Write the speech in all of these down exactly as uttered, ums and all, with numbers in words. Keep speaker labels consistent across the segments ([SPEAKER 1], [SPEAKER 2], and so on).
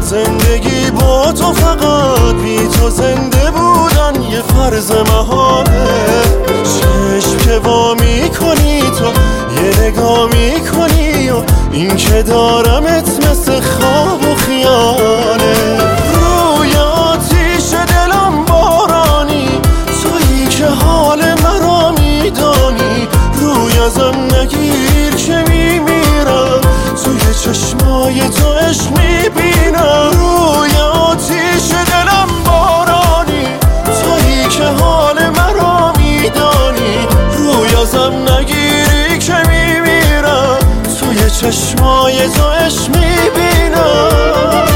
[SPEAKER 1] زندگی با تو فقط بی تو زنده بودن یه فرض محاله. چشم که وا میکنی تو یه نگاه میکنی و این که دارمت مثل خواب و خیاله. روی آتیش دلم بارانی تویی که حال مرا میدانی. روی ازم نگیر که میمیرم توی چشمای تو عشق میبینم. روی آتیش دلم بارانی تویی که حال مرا میدانی. روی ازم نگیری که میمیرم توی چشمای تو عشق میبینم.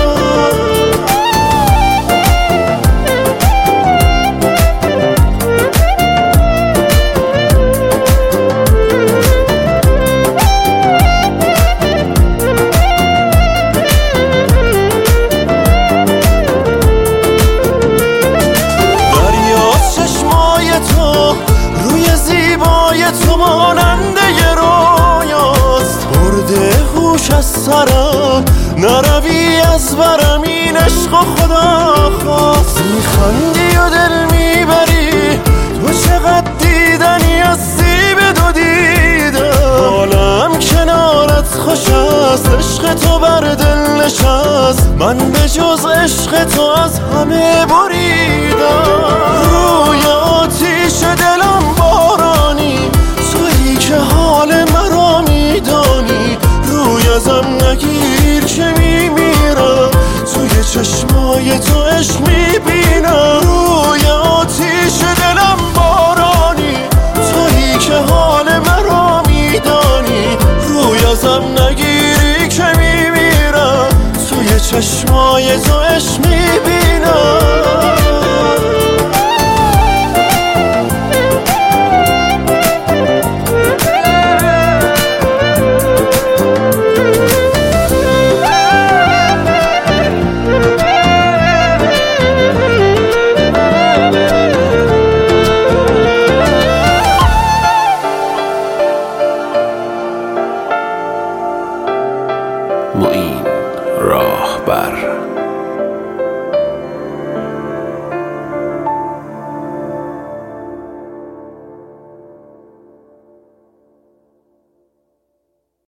[SPEAKER 1] تو ماننده یه رویاست برده هوش از سرم. نروی از برم این عشق خدا خواست. میخندی و دل میبری تو چقدر دیدنی از سیب دو دیدم. حالم کنارت خوش است عشق تو بر دل نشست. من به جز عشق تو از همه بریدم. روی آتیش دلم بارانی تویی که حال مرا میدانی. روی ازم نگیر که میمیرم توی چشمای تو عشق میبینم. روی آتیش دلم بارانی